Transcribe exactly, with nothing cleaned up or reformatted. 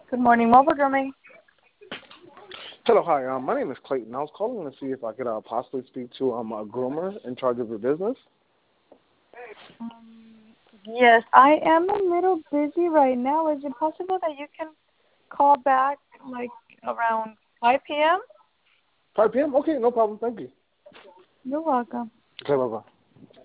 Good morning, mobile grooming. Hello, hi. Um, my name is Clayton. I was calling to see if I could uh, possibly speak to um, a groomer in charge of your business. Um, yes, I am a little busy right now. Is it possible that you can call back like around five p m? five p m? Okay, no problem. Thank you. You're welcome. Okay, bye-bye.